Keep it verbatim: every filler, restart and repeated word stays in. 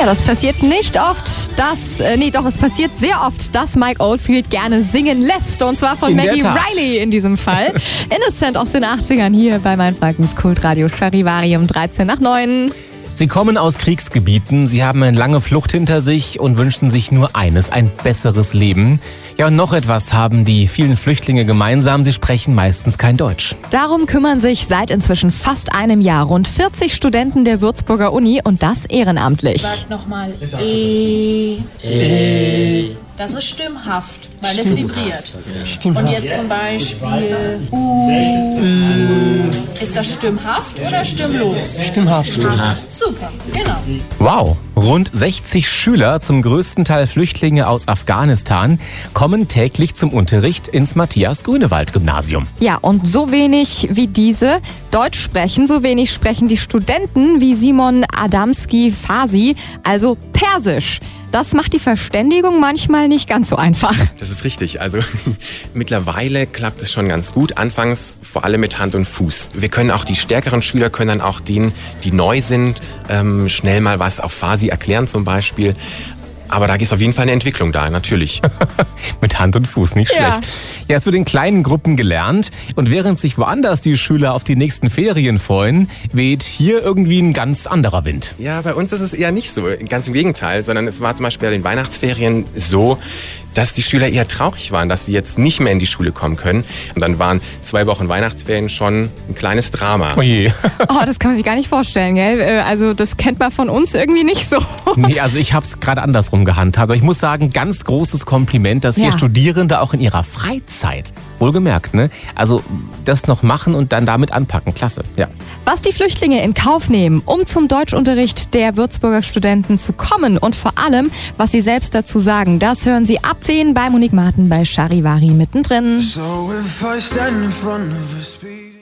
das passiert nicht oft, dass, äh, nee doch, es passiert sehr oft, dass Mike Oldfield gerne singen lässt. Und zwar von In Maggie der Tat. Riley in diesem Fall. Innocent aus den achtzigern hier bei Mein Frankens Kultradio Charivari um dreizehn nach neun. Sie kommen aus Kriegsgebieten, sie haben eine lange Flucht hinter sich und wünschen sich nur eines, ein besseres Leben. Ja, und noch etwas haben die vielen Flüchtlinge gemeinsam, sie sprechen meistens kein Deutsch. Darum kümmern sich seit inzwischen fast einem Jahr rund vierzig Studenten der Würzburger Uni und das ehrenamtlich. Sag nochmal E. E. Das ist stimmhaft, weil es vibriert. Stimmhaft. Und jetzt zum Beispiel U. Ist das stimmhaft oder stimmlos? Stimmhaft. Super, genau. Wow, rund sechzig Schüler, zum größten Teil Flüchtlinge aus Afghanistan, kommen täglich zum Unterricht ins Matthias-Grünewald-Gymnasium. Ja, und so wenig wie diese Deutsch sprechen, so wenig sprechen die Studenten wie Simon Adamski-Fasi, also Persisch. Das macht die Verständigung manchmal nicht ganz so einfach. Das ist richtig. Also mittlerweile klappt es schon ganz gut. Anfangs vor allem mit Hand und Fuß. Wir können auch die stärkeren Schüler können dann auch denen, die neu sind, ähm, schnell mal was auf Farsi erklären zum Beispiel. Aber da ist auf jeden Fall eine Entwicklung da, natürlich. Mit Hand und Fuß, nicht Ja. schlecht. Ja, es wird in kleinen Gruppen gelernt und während sich woanders die Schüler auf die nächsten Ferien freuen, weht hier irgendwie ein ganz anderer Wind. Ja, bei uns ist es eher nicht so. Ganz im Gegenteil, sondern es war zum Beispiel bei den Weihnachtsferien so, dass die Schüler eher traurig waren, dass sie jetzt nicht mehr in die Schule kommen können. Und dann waren zwei Wochen Weihnachtsferien schon ein kleines Drama. Oh je. Oh, das kann man sich gar nicht vorstellen, gell? Äh, Also das kennt man von uns irgendwie nicht so. Nee, also ich habe es gerade andersrum gehandhabt. Aber ich muss sagen, ganz großes Kompliment, dass hier Ja. Studierende auch in ihrer Freizeit, wohlgemerkt, ne? Also das noch machen und dann damit anpacken. Klasse, ja. Was die Flüchtlinge in Kauf nehmen, um zum Deutschunterricht der Würzburger Studenten zu kommen und vor allem, was sie selbst dazu sagen, das hören Sie ab zehn bei Monique Martin bei Charivari mittendrin. So if I stand in front of a speed